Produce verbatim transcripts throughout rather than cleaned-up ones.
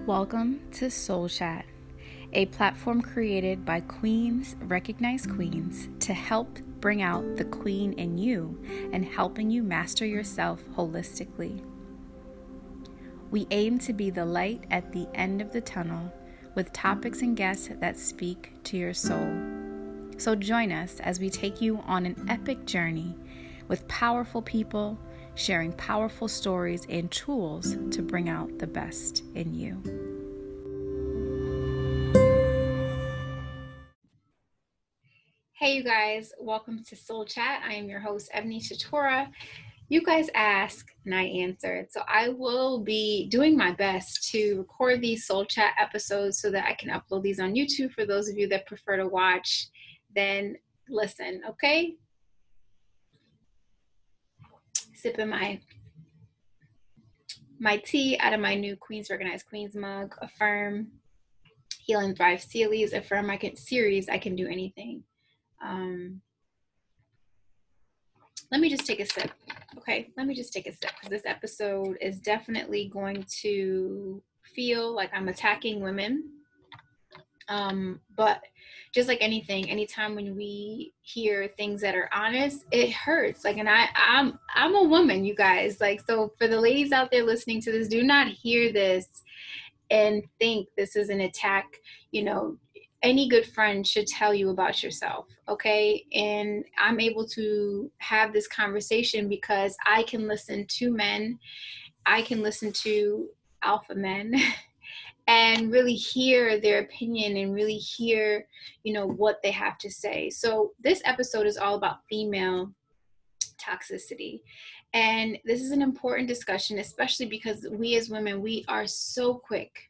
Welcome to Soul Chat, a platform created by queens, recognized queens, to help bring out the queen in you and helping you master yourself holistically. We aim to be the light at the end of the tunnel with topics and guests that speak to your soul. So join us as we take you on an epic journey with powerful people sharing powerful stories and tools to bring out the best in you. Hey you guys, welcome to Soul Chat. I am your host, Ebony Shatora. You guys ask and I answered. So I will be doing my best to record these Soul Chat episodes so that I can upload these on YouTube for those of you that prefer to watch, then listen, okay? Sipping my my tea out of my new Queens Recognized Queens mug. Affirm, Heal and Thrive Series. Affirm I can series. I can do anything. Um, let me just take a sip. Okay, let me just take a sip because this episode is definitely going to feel like I'm attacking women. Um, but just like anything, anytime when we hear things that are honest, it hurts. Like, and I, I'm, I'm a woman, you guys. Like, so for the ladies out there listening to this, do not hear this and think this is an attack. You know, any good friend should tell you about yourself, okay? And I'm able to have this conversation because I can listen to men, I can listen to alpha men, and really hear their opinion and really hear, you know, what they have to say. So this episode is all about female toxicity. And this is an important discussion, especially because we as women, we are so quick,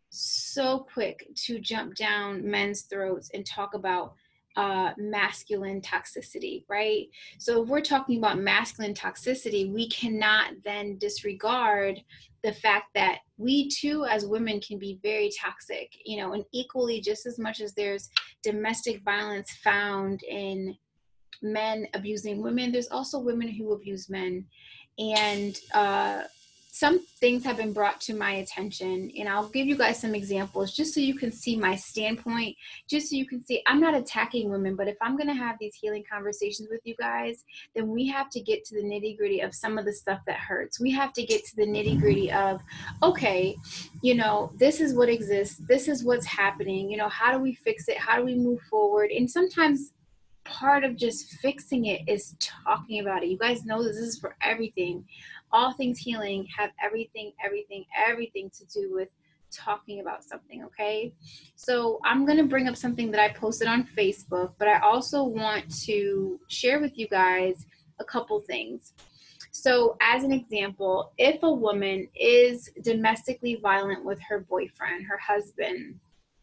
so quick to jump down men's throats and talk about uh, masculine toxicity, right? So if we're talking about masculine toxicity, we cannot then disregard the fact that we too as women can be very toxic, you know, and equally just as much as there's domestic violence found in men abusing women, there's also women who abuse men. And uh, some things have been brought to my attention, and I'll give you guys some examples just so you can see my standpoint, just so you can see I'm not attacking women, but if I'm going to have these healing conversations with you guys, then we have to get to the nitty gritty of some of the stuff that hurts. We have to get to the nitty gritty of, okay, you know, this is what exists. This is what's happening. You know, how do we fix it? How do we move forward? And sometimes part of just fixing it is talking about it. You guys know this, this is for everything. All things healing have everything, everything, everything to do with talking about something, okay? So I'm going to bring up something that I posted on Facebook, but I also want to share with you guys a couple things. So as an example, if a woman is domestically violent with her boyfriend, her husband,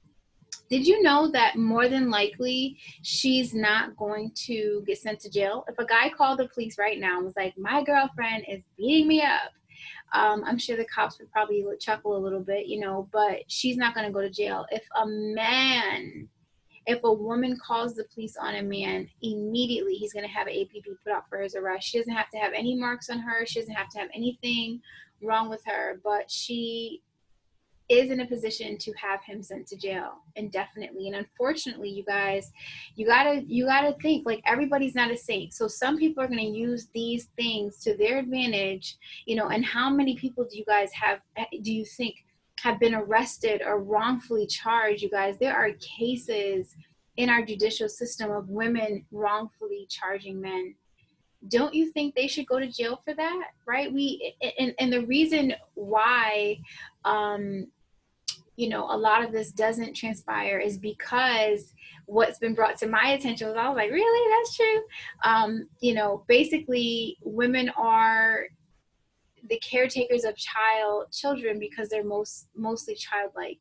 did you know that more than likely she's not going to get sent to jail? If a guy called the police right now and was like, my girlfriend is beating me up, um, I'm sure the cops would probably chuckle a little bit, you know, but she's not going to go to jail. If a man, if a woman calls the police on a man, immediately he's going to have an A P B put out for his arrest. She doesn't have to have any marks on her. She doesn't have to have anything wrong with her, but she is in a position to have him sent to jail indefinitely. And unfortunately, you guys, you gotta you gotta think, like, everybody's not a saint. So some people are going to use these things to their advantage, you know. And how many people do you guys have, do you think have been arrested or wrongfully charged? You guys, there are cases in our judicial system of women wrongfully charging men. Don't you think they should go to jail for that? Right? We and, and the reason why um you know, a lot of this doesn't transpire is because what's been brought to my attention was, I was like, really? That's true? Um, you know, basically women are the caretakers of child children because they're most mostly childlike.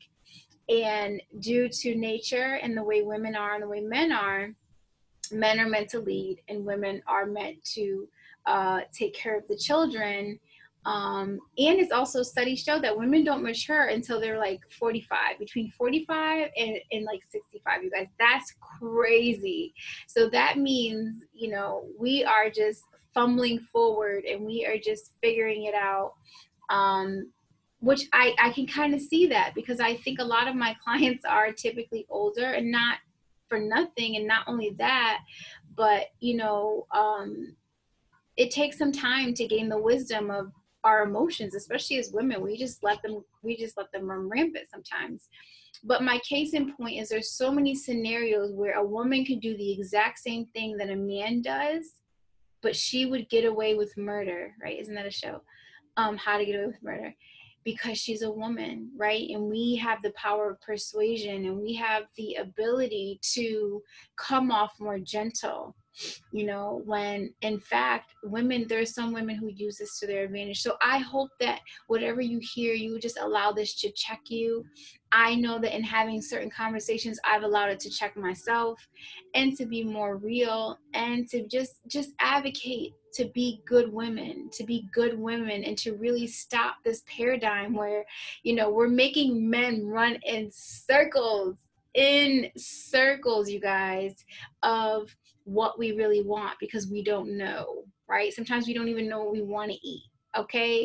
And due to nature and the way women are and the way men are, men are meant to lead and women are meant to uh, take care of the children. Um, and it's also studies show that women don't mature until they're like forty-five, between forty-five and, and like sixty-five, you guys. That's crazy. So that means, you know, we are just fumbling forward and we are just figuring it out. Um, which I, I can kind of see that, because I think a lot of my clients are typically older, and not for nothing. And not only that, but, you know, um, it takes some time to gain the wisdom of our emotions, especially as women. We just let them, we just let them run rampant sometimes. But my case in point is there's so many scenarios where a woman can do the exact same thing that a man does, but she would get away with murder, right? Isn't that a show? Um, How to Get Away with Murder, because she's a woman, right? And we have the power of persuasion, and we have the ability to come off more gentle, you know, when in fact women, there's some women who use this to their advantage. So I hope that whatever you hear, you just allow this to check you. I know that in having certain conversations, I've allowed it to check myself, and to be more real, and to just just advocate to be good women, to be good women, and to really stop this paradigm where, you know, we're making men run in circles, in circles, you guys, of what we really want, because we don't know, right? Sometimes we don't even know what we want to eat, okay?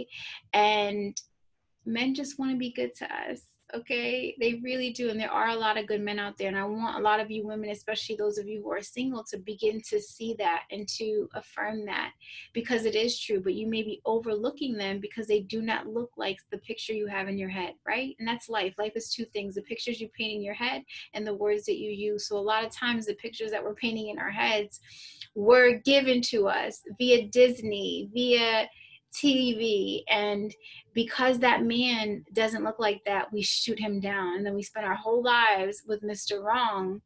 And men just want to be good to us, okay? They really do. And there are a lot of good men out there. And I want a lot of you women, especially those of you who are single, to begin to see that and to affirm that, because it is true. But you may be overlooking them because they do not look like the picture you have in your head, right? And that's life. Life is two things: the pictures you paint in your head and the words that you use. So a lot of times the pictures that we're painting in our heads were given to us via Disney, via T V, and because that man doesn't look like that, we shoot him down, and then we spend our whole lives with Mister Wrong,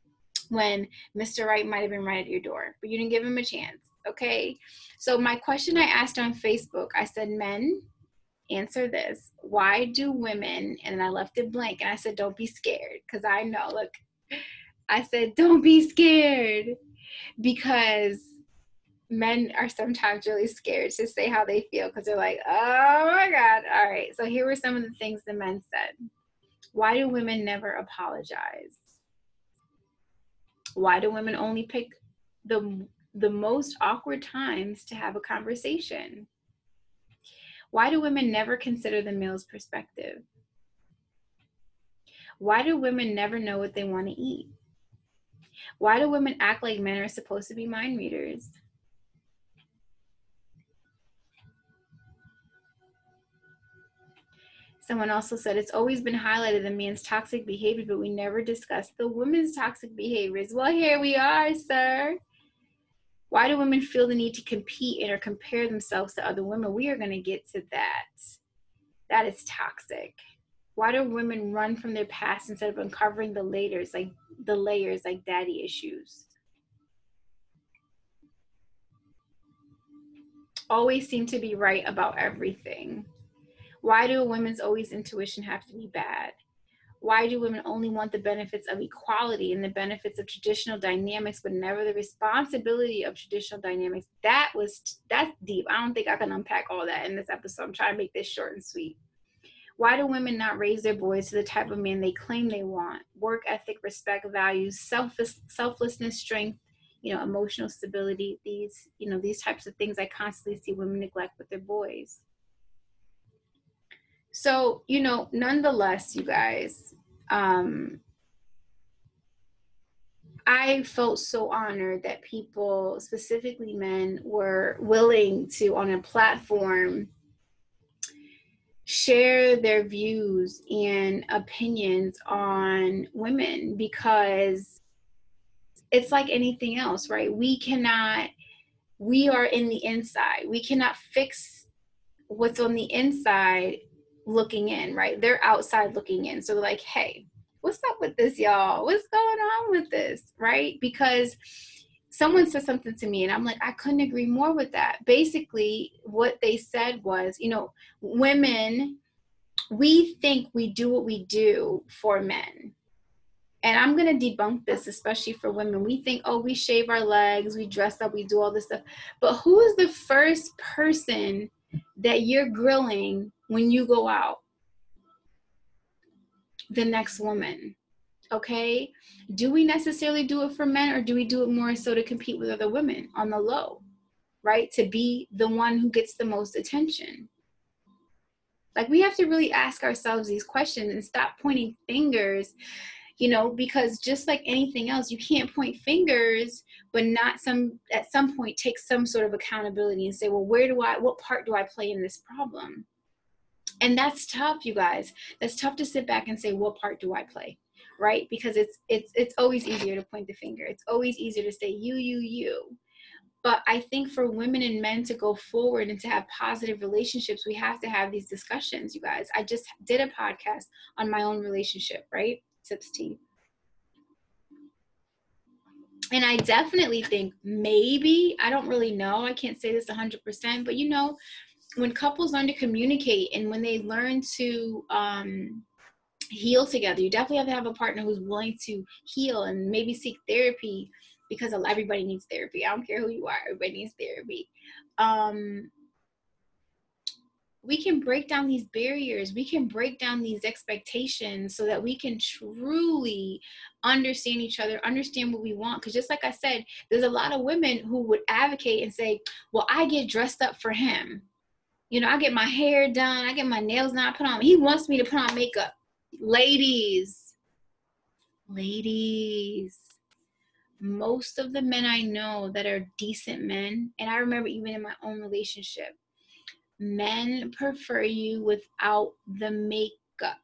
when Mister Right might have been right at your door, but you didn't give him a chance, okay? So my question I asked on Facebook, I said, men, answer this: why do women, and I left it blank, and I said, don't be scared, because I know, look, I said, don't be scared, because men are sometimes really scared to say how they feel, because they're like, oh my God. All right. So here were some of the things the men said. Why do women never apologize? Why do women only pick the, the most awkward times to have a conversation? Why do women never consider the male's perspective? Why do women never know what they want to eat? Why do women act like men are supposed to be mind readers? Someone also said, it's always been highlighted the man's toxic behavior, but we never discussed the woman's toxic behaviors. Well, here we are, sir. Why do women feel the need to compete and or compare themselves to other women? We are going to get to that. That is toxic. Why do women run from their past instead of uncovering the layers, like the layers, like daddy issues? Always seem to be right about everything. Why do women's always intuition have to be bad? Why do women only want the benefits of equality and the benefits of traditional dynamics, but never the responsibility of traditional dynamics? That was, that's deep. I don't think I can unpack all that in this episode. I'm trying to make this short and sweet. Why do women not raise their boys to the type of man they claim they want? Work ethic, respect, values, selfless, selflessness, strength, you know, emotional stability. These, you know, these types of things I constantly see women neglect with their boys. So, you know, nonetheless, you guys, um, I felt so honored that people, specifically men, were willing to, on a platform, share their views and opinions on women, because it's like anything else, right? We cannot, we are in the inside. We cannot fix what's on the inside looking in, right? They're outside looking in. So they're like, hey, what's up with this, y'all? What's going on with this, right? Because someone said something to me and I'm like, I couldn't agree more with that. Basically, what they said was, you know, women, we think we do what we do for men. And I'm going to debunk this, especially for women. We think, oh, we shave our legs, we dress up, we do all this stuff. But who is the first person that you're grilling when you go out? The next woman. Okay? Do we necessarily do it for men, or do we do it more so to compete with other women on the low, right? To be the one who gets the most attention. Like, we have to really ask ourselves these questions and stop pointing fingers, you know, because just like anything else, you can't point fingers, but not some, at some point, take some sort of accountability and say, well, where do I, what part do I play in this problem? And that's tough, you guys. That's tough to sit back and say, what part do I play? Right? Because it's, it's, it's always easier to point the finger. It's always easier to say you, you, you. But I think for women and men to go forward and to have positive relationships, we have to have these discussions, you guys. I just did a podcast on my own relationship, right? Sips tea. And I definitely think maybe, I don't really know, I can't say this one hundred percent, but you know, when couples learn to communicate and when they learn to um, heal together, you definitely have to have a partner who's willing to heal and maybe seek therapy, because everybody needs therapy. I don't care who you are, everybody needs therapy. Um, we can break down these barriers. We can break down these expectations so that we can truly understand each other, understand what we want. Because just like I said, there's a lot of women who would advocate and say, well, I get dressed up for him. You know, I get my hair done. I get my nails done. I put on, he wants me to put on makeup. Ladies, ladies, most of the men I know that are decent men, and I remember even in my own relationship, men prefer you without the makeup.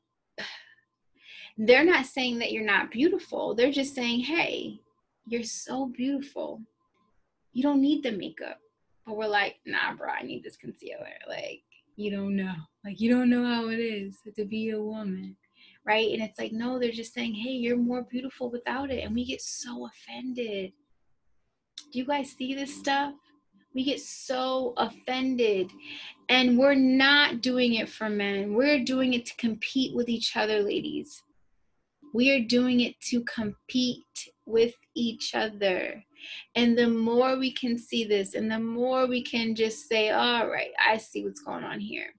They're not saying that you're not beautiful. They're just saying, hey, you're so beautiful. You don't need the makeup. But we're like, nah, bro, I need this concealer. Like, you don't know. Like, you don't know how it is to be a woman. Right? And it's like, no, they're just saying, hey, you're more beautiful without it. And we get so offended. Do you guys see this stuff? We get so offended. And we're not doing it for men. We're doing it to compete with each other, ladies. We are doing it to compete with each other. And the more we can see this, and the more we can just say, all right, I see what's going on here,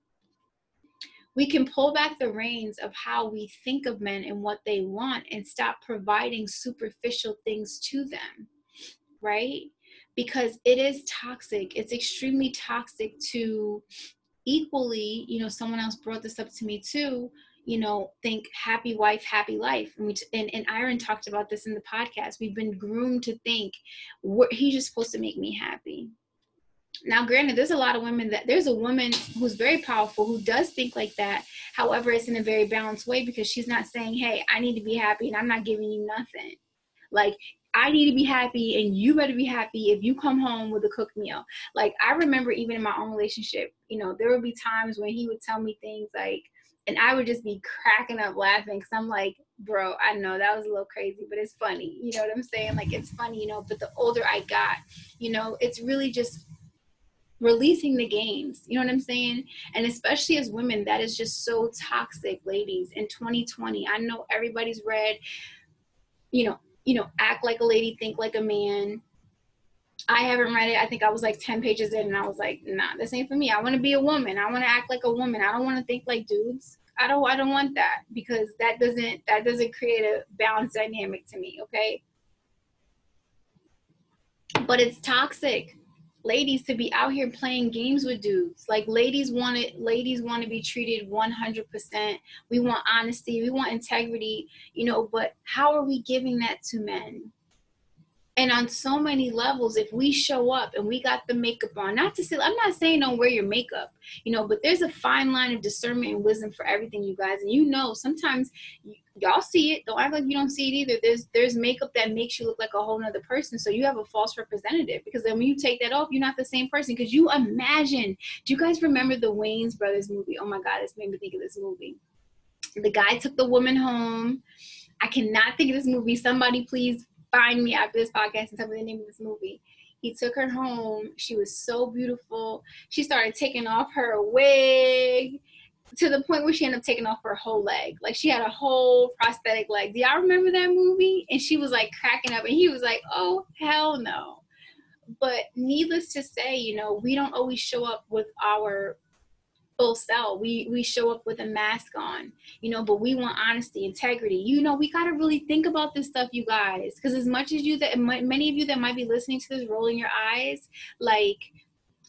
we can pull back the reins of how we think of men and what they want and stop providing superficial things to them, right? Because it is toxic. It's extremely toxic to equally, you know, someone else brought this up to me too, you know, think happy wife, happy life. And, we, and, and Aaron talked about this in the podcast. We've been groomed to think he's just supposed to make me happy. Now, granted, there's a lot of women that, there's a woman who's very powerful who does think like that. However, it's in a very balanced way, because she's not saying, hey, I need to be happy and I'm not giving you nothing. Like, I need to be happy and you better be happy if you come home with a cooked meal. Like, I remember even in my own relationship, you know, there would be times when he would tell me things like, and I would just be cracking up laughing, because I'm like, bro, I know that was a little crazy, but it's funny. You know what I'm saying? Like, it's funny, you know, but the older I got, you know, it's really just releasing the games, you know what I'm saying? And especially as women, that is just so toxic, ladies. In twenty twenty, I know everybody's read, you know, you know, Act Like a Lady, Think Like a Man. I haven't read it. I think I was like ten pages in and I was like, nah, this ain't for me. I want to be a woman. I want to act like a woman. I don't want to think like dudes. I don't, I don't want that, because that doesn't, that doesn't create a balanced dynamic to me. Okay. But it's toxic, ladies, to be out here playing games with dudes. Like, ladies want it, ladies want to be treated one hundred percent. We want honesty, we want integrity, you know, but how are we giving that to men? And on so many levels, if we show up and we got the makeup on, not to say, I'm not saying don't wear your makeup, you know, but there's a fine line of discernment and wisdom for everything, you guys. And you know, sometimes y- y'all see it. Don't act like you don't see it either. There's there's makeup that makes you look like a whole nother person. So you have a false representative, because then when you take that off, you're not the same person. Because you imagine, do you guys remember the Wayans Brothers movie? Oh my God, this made me think of this movie. The guy took the woman home. I cannot think of this movie. Somebody please find me after this podcast and tell me the name of this movie. He took her home. She was so beautiful. She started taking off her wig to the point where she ended up taking off her whole leg. Like, she had a whole prosthetic leg. Do y'all remember that movie? And she was like cracking up, and he was like, oh, hell no. But needless to say, you know, we don't always show up with our full self. We we show up with a mask on, you know, but we want honesty, integrity. You know, we got to really think about this stuff, you guys, because as much as you that many of you that might be listening to this rolling your eyes, like,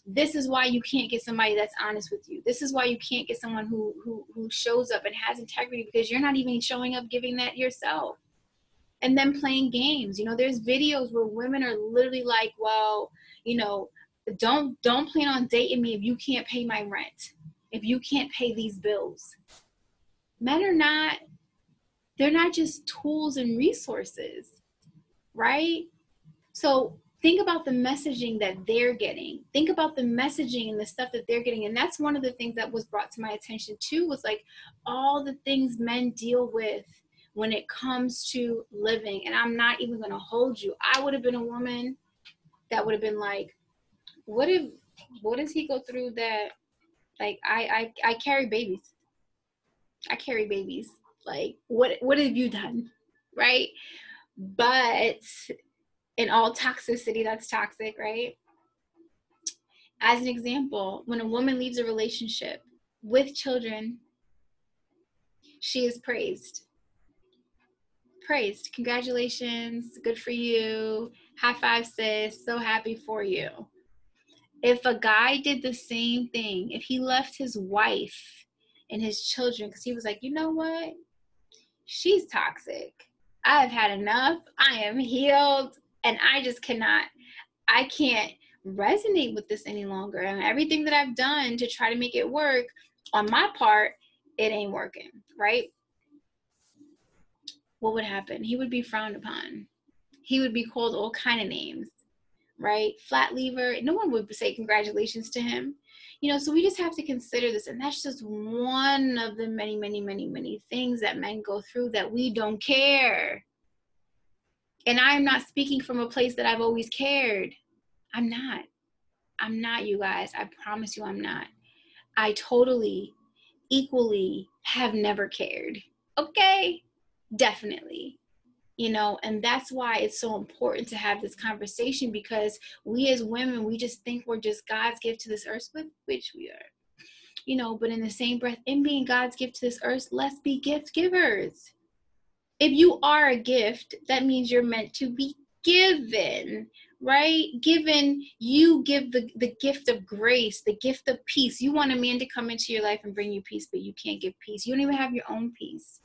This is why you can't get somebody that's honest with you. This is why you can't get someone who who who shows up and has integrity, because you're not even showing up giving that yourself. And then playing games. You know, there's videos where women are literally like, well, you know, don't don't plan on dating me if you can't pay my rent, if you can't pay these bills. Men are not, they're not just tools and resources, right? So think about the messaging that they're getting. Think about the messaging and the stuff that they're getting. And that's one of the things that was brought to my attention too, was like all the things men deal with when it comes to living. And I'm not even going to hold you. I would have been a woman that would have been like, what if, what does he go through that, like, I, I, I carry babies. I carry babies. Like, what, what have you done? Right. But in all toxicity, that's toxic, right? As an example, when a woman leaves a relationship with children, she is praised. Praised. Congratulations. Good for you. High five, sis. So happy for you. If a guy did the same thing, if he left his wife and his children because he was like, you know what? She's toxic. I've had enough. I am healed. And I just cannot, I can't resonate with this any longer. And everything that I've done to try to make it work on my part, it ain't working, right? What would happen? He would be frowned upon. He would be called all kind of names, right? Flat lever. No one would say congratulations to him. You know, so we just have to consider this. And that's just one of the many, many, many, many things that men go through that we don't care. And I'm not speaking from a place that I've always cared. I'm not. I'm not, you guys. I promise you I'm not. I totally, equally have never cared. Okay? Definitely. You know, and that's why it's so important to have this conversation, because we as women, we just think we're just God's gift to this earth, with which we are. You know, but in the same breath, in being God's gift to this earth, let's be gift givers. If you are a gift, that means you're meant to be given, right? Given, you give the, the gift of grace, the gift of peace. You want a man to come into your life and bring you peace, but you can't give peace. You don't even have your own peace.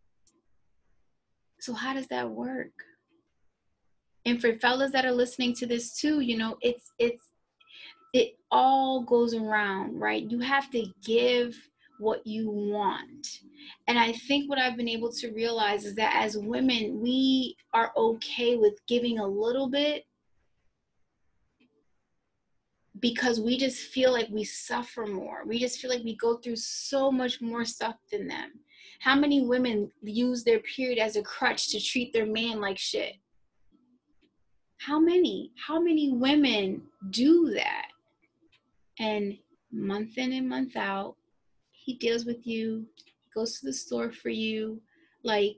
So how does that work? And for fellas that are listening to this too, you know, it's, it's, it all goes around, right? You have to give what you want. And I think what I've been able to realize is that as women, we are okay with giving a little bit because we just feel like we suffer more. We just feel like we go through so much more stuff than them. How many women use their period as a crutch to treat their man like shit? How many? How many women do that? And month in and month out, he deals with you, he goes to the store for you. Like,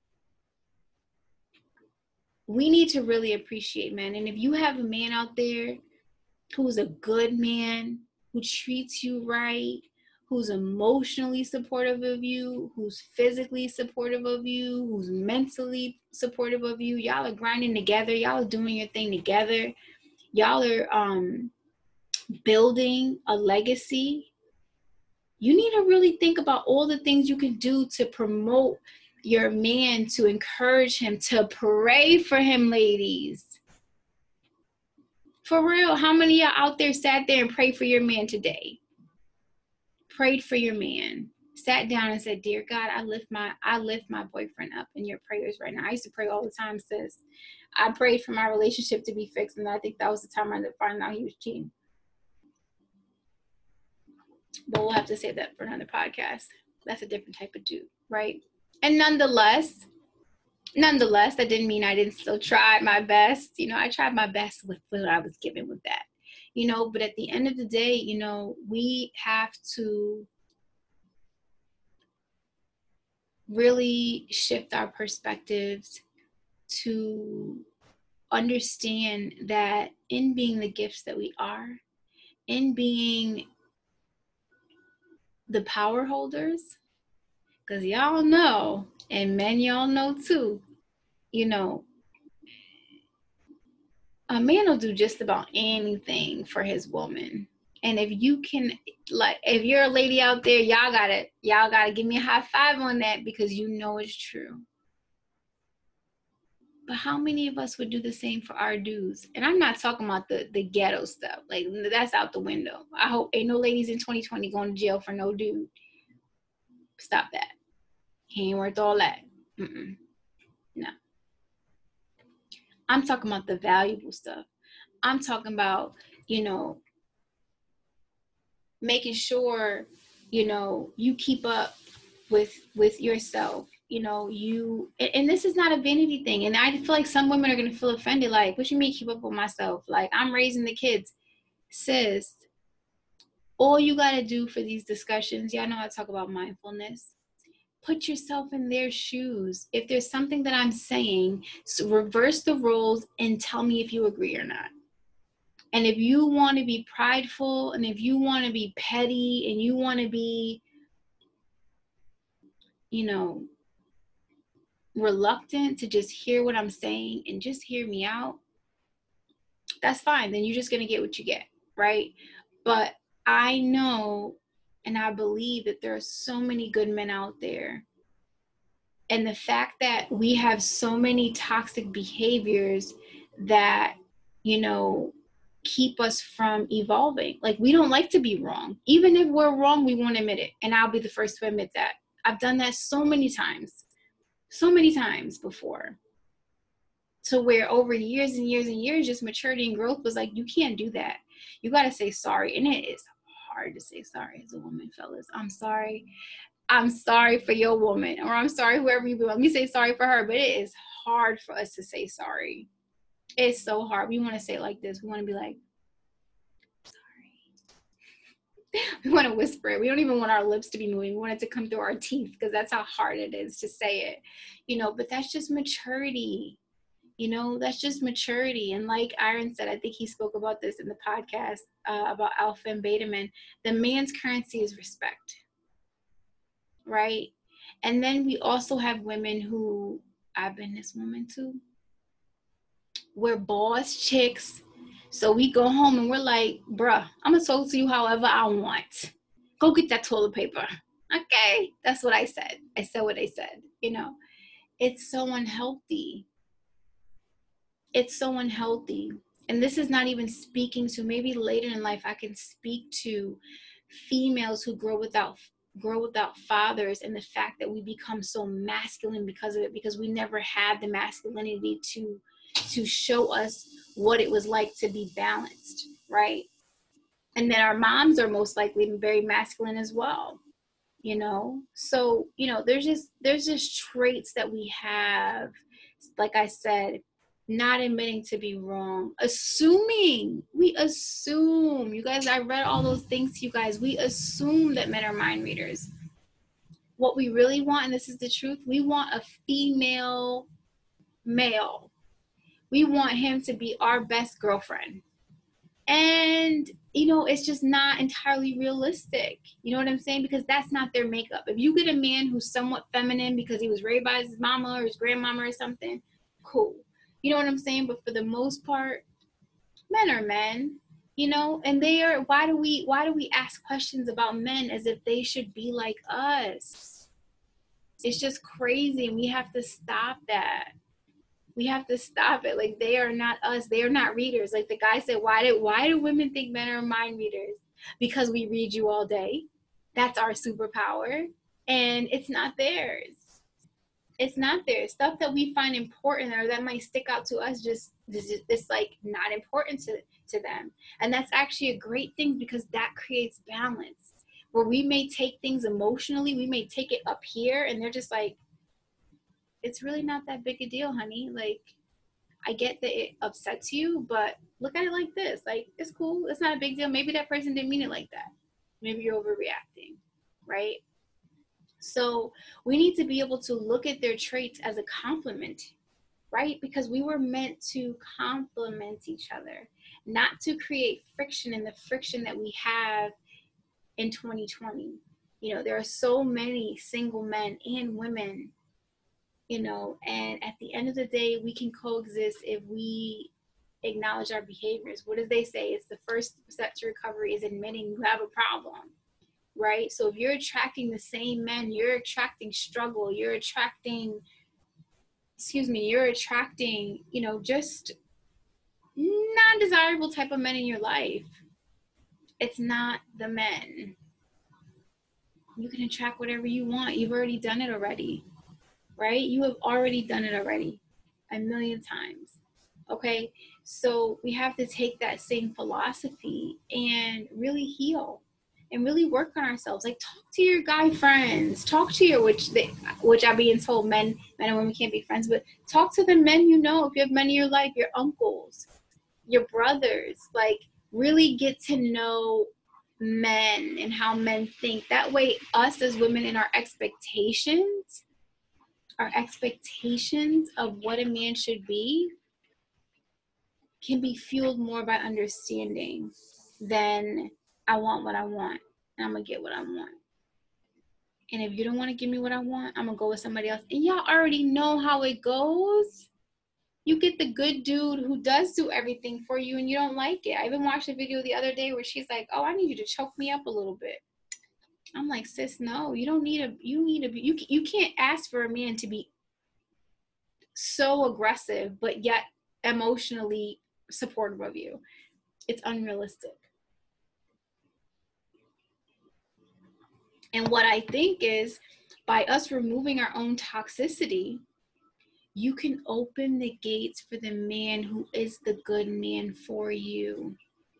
we need to really appreciate men. And if you have a man out there who's a good man, who treats you right, who's emotionally supportive of you, who's physically supportive of you, who's mentally supportive of you, y'all are grinding together, y'all are doing your thing together, y'all are um, building a legacy, you need to really think about all the things you can do to promote your man, to encourage him, to pray for him, ladies. For real, how many of y'all out there sat there and prayed for your man today? Prayed for your man. Sat down and said, dear God, I lift my I lift my boyfriend up in your prayers right now. I used to pray all the time, sis. I prayed for my relationship to be fixed, and I think that was the time I ended up finding out he was cheating. But we'll have to save that for another podcast. That's a different type of dude, right? And nonetheless, nonetheless, that didn't mean I didn't still try my best. You know, I tried my best with what I was given with that. You know, but at the end of the day, you know, we have to really shift our perspectives to understand that in being the gifts that we are, in being the power holders, because y'all know, and men, y'all know too, you know, a man will do just about anything for his woman. And if you can, like, if you're a lady out there, y'all gotta, y'all gotta give me a high five on that, because you know it's true. But how many of us would do the same for our dudes? And I'm not talking about the, the ghetto stuff. Like, that's out the window. I hope ain't no ladies in twenty twenty going to jail for no dude. Stop that. He ain't worth all that. Mm-mm. No. I'm talking about the valuable stuff. I'm talking about, you know, making sure, you know, you keep up with with yourself. You know, you, and, and this is not a vanity thing. And I feel like some women are going to feel offended. Like, what you mean keep up with myself? Like, I'm raising the kids. Sis, all you got to do for these discussions, y'all know I talk about mindfulness. Put yourself in their shoes. If there's something that I'm saying, so reverse the roles and tell me if you agree or not. And if you want to be prideful, and if you want to be petty, and you want to be, you know, reluctant to just hear what I'm saying and just hear me out, that's fine. Then you're just going to get what you get, right? But I know and I believe that there are so many good men out there. And the fact that we have so many toxic behaviors that, you know, keep us from evolving. Like, we don't like to be wrong. Even if we're wrong, we won't admit it. And I'll be the first to admit that. I've done that so many times, so many times before. To where over years and years and years, just maturity and growth was like, you can't do that. You got to say sorry. And it is hard to say sorry as a woman, fellas. I'm sorry. I'm sorry for your woman, or I'm sorry, whoever you be. Let me say sorry for her, but it is hard for us to say sorry. It's so hard. We want to say it like this. We want to be like, sorry. We want to whisper it. We don't even want our lips to be moving. We want it to come through our teeth, because that's how hard it is to say it, you know, but that's just maturity. You know, that's just maturity. And like Iron said, I think he spoke about this in the podcast uh, about alpha and beta men. The man's currency is respect, right? And then we also have women who, I've been this woman too, we're boss chicks. So we go home and we're like, bruh, I'm gonna talk to you however I want. Go get that toilet paper. Okay, that's what I said. I said what I said. You know, it's so unhealthy. It's so unhealthy. And this is not even speaking to, maybe later in life I can speak to females who grow without grow without fathers, and the fact that we become so masculine because of it, because we never had the masculinity to to show us what it was like to be balanced, right? And then our moms are most likely very masculine as well, you know? So, you know, there's just there's just traits that we have, like I said, not admitting to be wrong, assuming, we assume, you guys, I read all those things to you guys, we assume that men are mind readers. What we really want, and this is the truth, we want a female male. We want him to be our best girlfriend. And, you know, it's just not entirely realistic. You know what I'm saying? Because that's not their makeup. If you get a man who's somewhat feminine because he was raised by his mama or his grandmama or something, cool. You know what I'm saying? But for the most part, men are men, you know, and they are, why do we, why do we ask questions about men as if they should be like us? It's just crazy. And we have to stop that. We have to stop it. Like, they are not us. They are not readers. Like the guy said, why do, why do women think men are mind readers? Because we read you all day. That's our superpower. And it's not theirs. It's not there. Stuff that we find important or that might stick out to us, just it's like not important to, to them. And that's actually a great thing, because that creates balance. Where we may take things emotionally, we may take it up here, and they're just like, it's really not that big a deal, honey. Like, I get that it upsets you, but look at it like this. Like, it's cool. It's not a big deal. Maybe that person didn't mean it like that. Maybe you're overreacting, right? So we need to be able to look at their traits as a compliment, right? Because we were meant to complement each other, not to create friction, in the friction that we have in twenty twenty. You know, there are so many single men and women, you know, and at the end of the day, we can coexist if we acknowledge our behaviors. What do they say? It's the first step to recovery is admitting you have a problem, right? So if you're attracting the same men, you're attracting struggle, you're attracting, excuse me, you're attracting, you know, just non-desirable type of men in your life. It's not the men. You can attract whatever you want. You've already done it already, right? You have already done it already a million times. Okay, so we have to take that same philosophy and really heal and really work on ourselves. Like, talk to your guy friends, talk to your, which they, which I'm being told men, men and women can't be friends, but talk to the men you know. If you have men in your life, your uncles, your brothers, like really get to know men and how men think. That way, us as women and our expectations, our expectations of what a man should be can be fueled more by understanding than I want what I want and I'm gonna get what I want. And if you don't want to give me what I want, I'm gonna go with somebody else. And y'all already know how it goes. You get the good dude who does do everything for you and you don't like it. I even watched a video the other day where she's like, oh, I need you to choke me up a little bit. I'm like, sis, no, you don't need a, you need a, you, you can't ask for a man to be so aggressive, but yet emotionally supportive of you. It's unrealistic. And what I think is, by us removing our own toxicity, you can open the gates for the man who is the good man for you.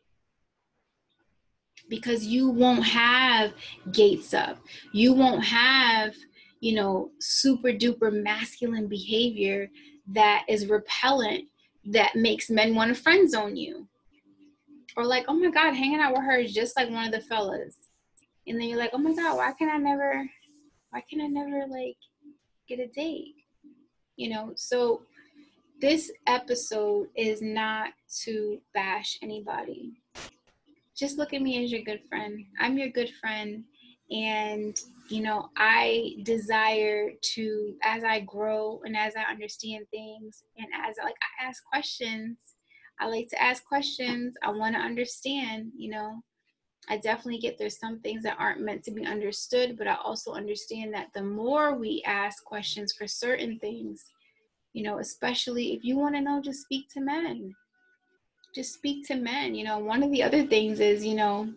Because you won't have gates up. You won't have, you know, super duper masculine behavior that is repellent, that makes men want to friend zone you. Or like, oh my God, hanging out with her is just like one of the fellas. And then you're like, oh my God, why can I never, why can I never like get a date? You know, so this episode is not to bash anybody. Just look at me as your good friend. I'm your good friend. And, you know, I desire to, as I grow and as I understand things and as I, like, I ask questions, I like to ask questions. I want to understand, you know, I definitely get there's some things that aren't meant to be understood, but I also understand that the more we ask questions for certain things, you know, especially if you want to know, just speak to men. Just speak to men. You know, one of the other things is, you know,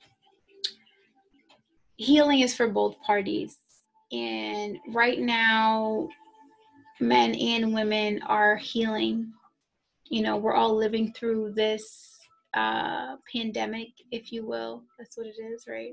healing is for both parties. And right now, men and women are healing. You know, we're all living through this uh, pandemic, if you will. That's what it is, right?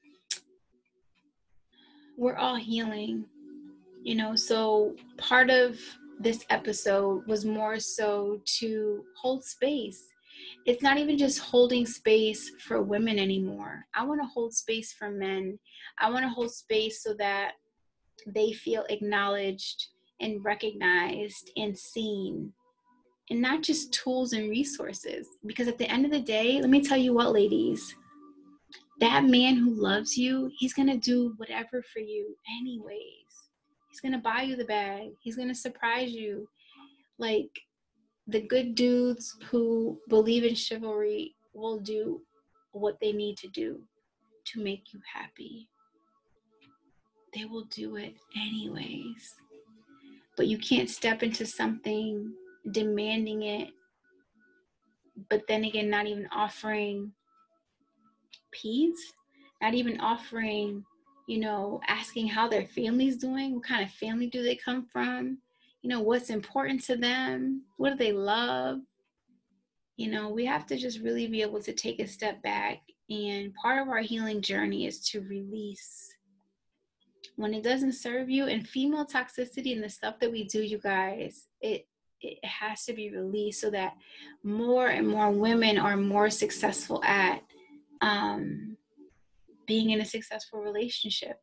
We're all healing, you know, so part of this episode was more so to hold space. It's not even just holding space for women anymore. I want to hold space for men. I want to hold space so that they feel acknowledged and recognized and seen, and not just tools and resources. Because at the end of the day, let me tell you what, ladies, that man who loves you, he's going to do whatever for you anyways. He's going to buy you the bag. He's going to surprise you. Like, the good dudes who believe in chivalry will do what they need to do to make you happy. They will do it anyways. But you can't step into something demanding it, but then again, not even offering peace, not even offering, you know, asking how their family's doing, what kind of family do they come from, you know, what's important to them, what do they love. You know, we have to just really be able to take a step back, and part of our healing journey is to release when it doesn't serve you. And female toxicity and the stuff that we do, you guys, it it has to be released so that more and more women are more successful at um, being in a successful relationship.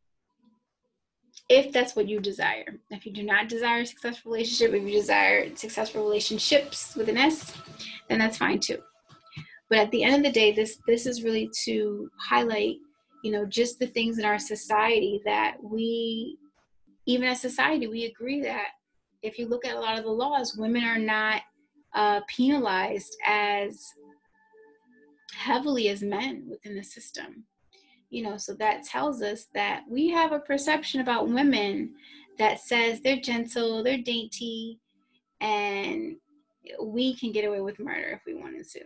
If that's what you desire. If you do not desire a successful relationship, if you desire successful relationships with an S, then that's fine too. But at the end of the day, this this is really to highlight, you know, just the things in our society that we, even as society, we agree that if you look at a lot of the laws, women are not uh, penalized as heavily as men within the system. You know, so that tells us that we have a perception about women that says they're gentle, they're dainty, and we can get away with murder if we wanted to.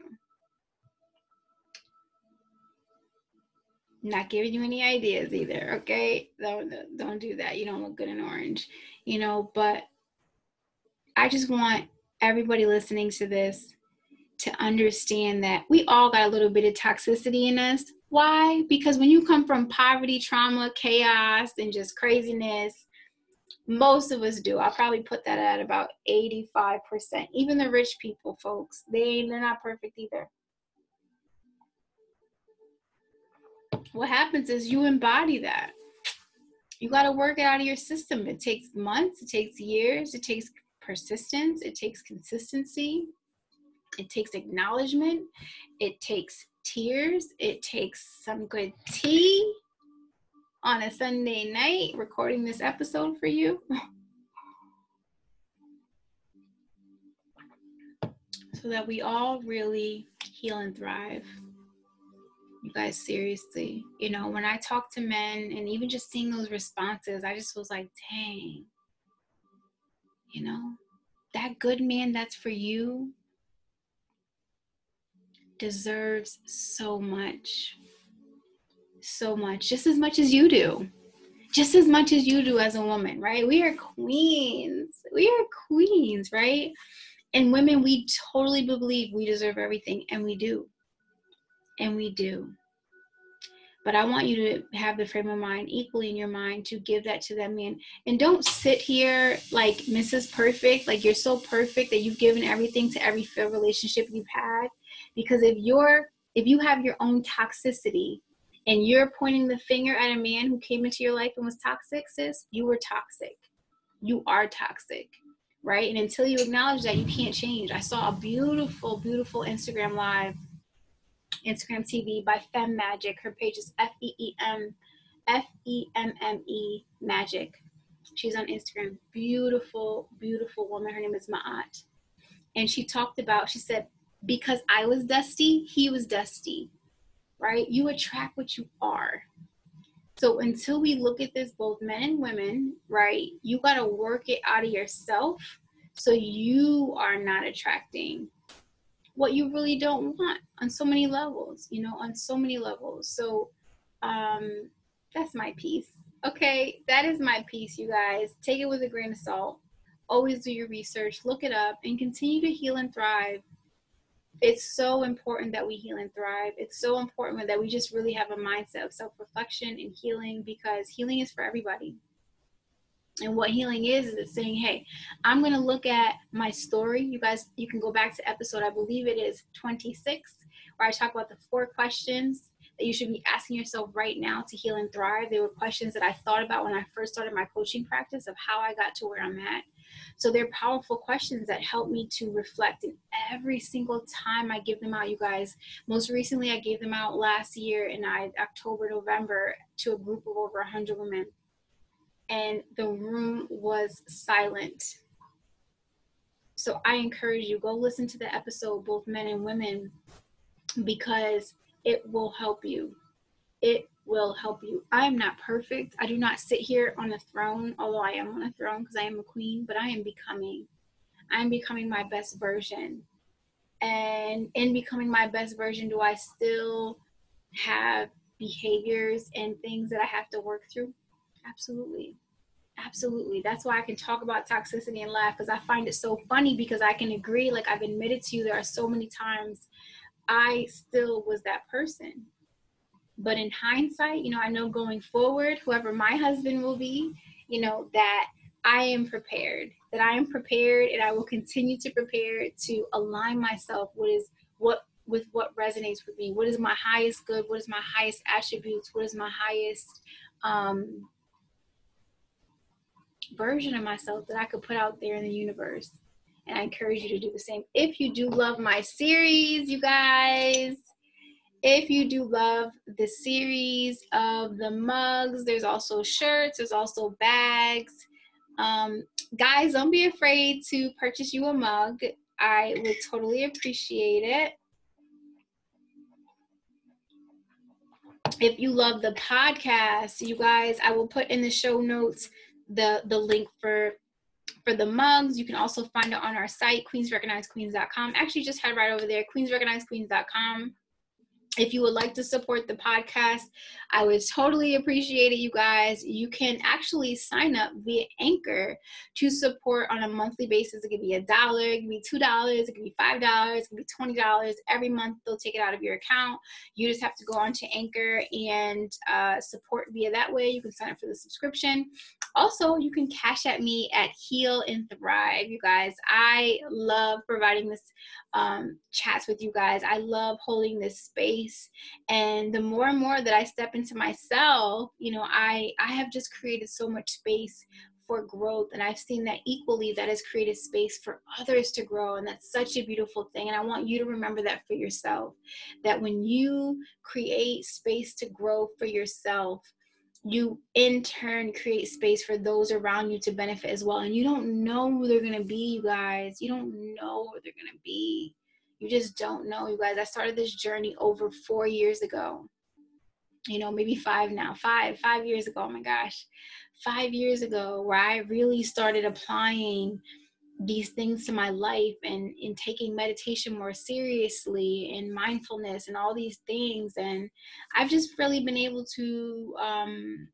Not giving you any ideas either, okay? Don't, don't do that. You don't look good in orange, you know, but I just want everybody listening to this to understand that we all got a little bit of toxicity in us. Why? Because when you come from poverty, trauma, chaos, and just craziness, most of us do. I'll probably put that at about eighty-five percent. Even the rich people, folks, they, they're not perfect either. What happens is you embody that. You got to work it out of your system. It takes months, it takes years, it takes persistence, it takes consistency. It takes acknowledgement. It takes tears. It takes some good tea on a Sunday night recording this episode for you. So that we all really heal and thrive. You guys, seriously. You know, when I talk to men and even just seeing those responses, I just was like, dang. You know, that good man that's for you deserves so much, so much, just as much as you do, just as much as you do as a woman, right? We are queens, we are queens, right? And women, we totally believe we deserve everything, and we do, and we do. But I want you to have the frame of mind equally in your mind to give that to that man. And don't sit here like Missus Perfect, like you're so perfect that you've given everything to every failed relationship you've had. Because if you're, if you have your own toxicity and you're pointing the finger at a man who came into your life and was toxic, sis, you were toxic. You are toxic, right? And until you acknowledge that, you can't change. I saw a beautiful, beautiful Instagram live, Instagram T V by Femme Magic. Her page is F E E M F E M M E Magic. She's on Instagram. Beautiful, beautiful woman. Her name is Ma'at. And she talked about, she said, because I was dusty, he was dusty, right? You attract what you are. So until we look at this, both men and women, right, you got to work it out of yourself so you are not attracting what you really don't want on so many levels, you know, on so many levels. So um, that's my piece. Okay, that is my piece, you guys. Take it with a grain of salt. Always do your research, look it up, and continue to heal and thrive. It's so important that we heal and thrive. It's so important that we just really have a mindset of self-reflection and healing, because healing is for everybody. And what healing is, is it's saying, hey, I'm going to look at my story. You guys, you can go back to episode, I believe it is twenty-six, where I talk about the four questions that you should be asking yourself right now to heal and thrive. They were questions that I thought about when I first started my coaching practice of how I got to where I'm at. So they're powerful questions that help me to reflect. And every single time I give them out, you guys, most recently I gave them out last year in October, November, to a group of over one hundred women. And the room was silent. So I encourage you, go listen to the episode, both men and women, because it will help you. It will help you. I am not perfect. I do not sit here on a throne, although I am on a throne because I am a queen, but I am becoming. I am becoming my best version. And in becoming my best version, do I still have behaviors and things that I have to work through? Absolutely. Absolutely. That's why I can talk about toxicity and laugh, because I find it so funny, because I can agree, like I've admitted to you, there are so many times I still was that person. But in hindsight, you know, I know going forward, whoever my husband will be, you know, that I am prepared, that I am prepared, and I will continue to prepare to align myself with is what with what resonates with me. What is my highest good? What is my highest attributes? What is my highest um, version of myself that I could put out there in the universe? And I encourage you to do the same. If you do love my series, you guys, if you do love the series of the mugs, there's also shirts, there's also bags. Um, guys, don't be afraid to purchase you a mug. I would totally appreciate it. If you love the podcast, you guys, I will put in the show notes the the link for for the mugs. You can also find it on our site, queens recognize queens dot com. Actually, just head right over there, queens recognize queens dot com. If you would like to support the podcast, I would totally appreciate it, you guys. You can actually sign up via Anchor to support on a monthly basis. It could be a dollar, it could be two dollars, it could be five dollars, it could be twenty dollars. Every month, they'll take it out of your account. You just have to go onto Anchor and uh, support via that way. You can sign up for the subscription. Also, you can cash at me at Heal and Thrive, you guys. I love providing this um, chats with you guys. I love holding this space. And the more and more that I step into myself, you know, I, I have just created so much space for growth. And I've seen that equally that has created space for others to grow. And that's such a beautiful thing. And I want you to remember that for yourself, that when you create space to grow for yourself, you in turn create space for those around you to benefit as well. And you don't know who they're going to be, you guys. You don't know who they're going to be. You just don't know, you guys. I started this journey over four years ago. You know, maybe five now. Five, five years ago. Oh my gosh. Five years ago, where I really started applying these things to my life and in taking meditation more seriously and mindfulness and all these things. And I've just really been able to um,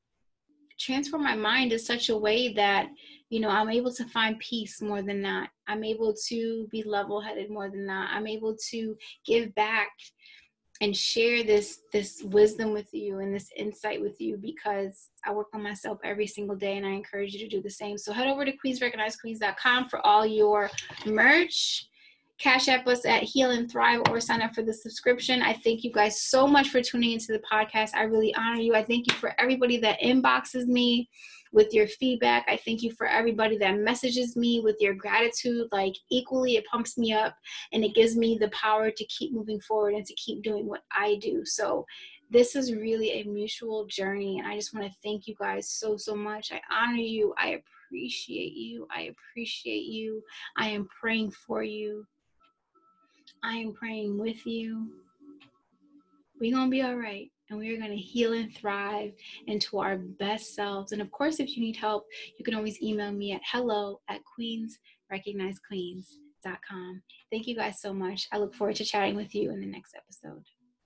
transform my mind in such a way that, you know, I'm able to find peace more than that. I'm able to be level-headed more than that. I'm able to give back and share this this wisdom with you and this insight with you, because I work on myself every single day, and I encourage you to do the same. So head over to queens recognize queens dot com for all your merch. Cash app us at Heal and Thrive, or sign up for the subscription. I thank you guys so much for tuning into the podcast. I really honor you. I thank you for everybody that inboxes me with your feedback. I thank you for everybody that messages me with your gratitude. Like, equally, it pumps me up and it gives me the power to keep moving forward and to keep doing what I do. So this is really a mutual journey, and I just want to thank you guys so, so much. I honor you. I appreciate you. I appreciate you. I am praying for you. I am praying with you. We're going to be all right. And we are going to heal and thrive into our best selves. And of course, if you need help, you can always email me at hello at queens recognize queens dot com. Thank you guys so much. I look forward to chatting with you in the next episode.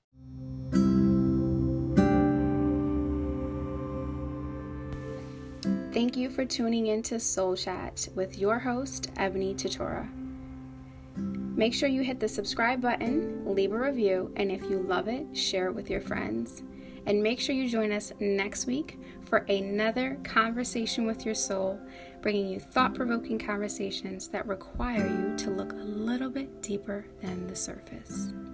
Thank you for tuning into Soul Chat with your host, Ebony Tutora. Make sure you hit the subscribe button, leave a review, and if you love it, share it with your friends. And make sure you join us next week for another conversation with your soul, bringing you thought-provoking conversations that require you to look a little bit deeper than the surface.